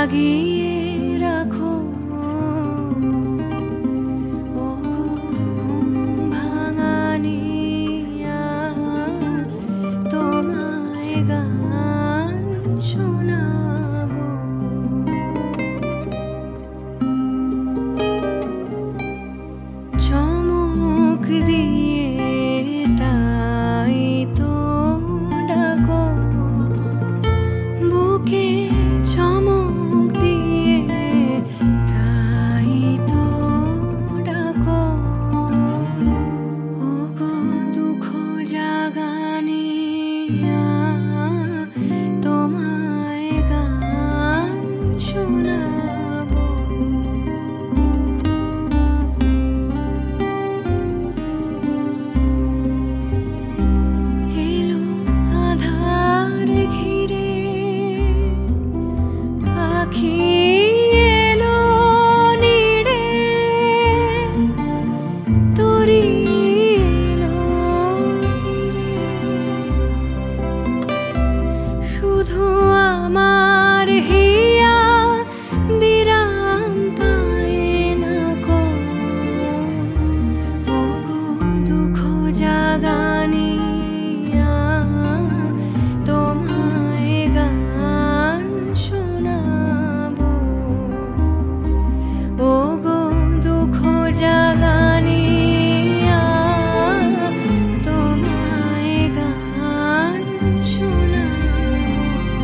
জাগিয়ে রাখো ও ঘুম ভাঙানিয়া, তোমায় গান শোনাবো। চমক দিয়ে তাই তো ডাকো, বুকে চমক দিয়ে তাই তো ডাকো, ও গো দুঃখ জাগানিয়া, তোমায় গান শোনাবো। এলো আধার ঘিরে, পাখি এলো নিড়ে, তরি এলো তীরে, শুধু আমার হিয়া বিরাম পায় না কো, ও গো দুঃখ জাগানিয়া, তোমায় গান শোনাবো। ও গো দুঃখ জাগানিয়া, তোমায় গান শোনাবো।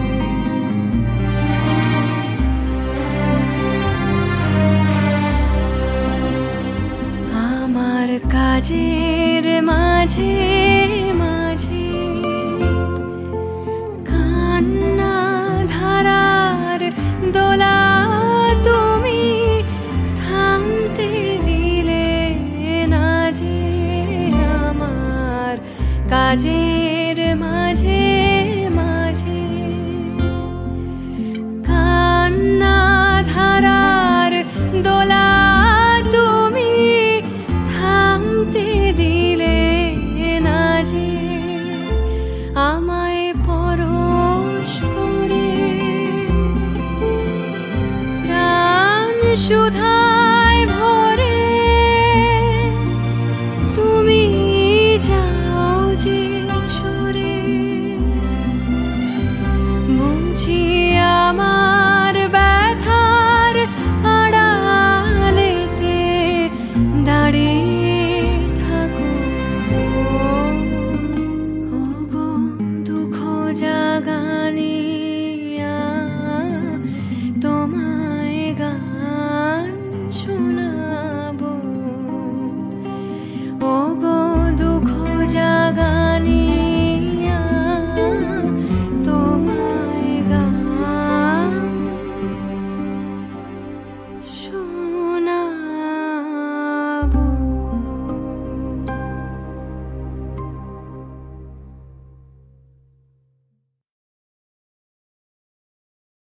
আমার কাজের মাঝে মাঝে কান্না ধারার দোলা তুমি থামতে দিলে না যে, আমার কাজের মাঝে মাঝে কান্না ধারার দোলা তুমি থামতে দিলে না যে, আমায় পরশ করে প্রাণ সুধা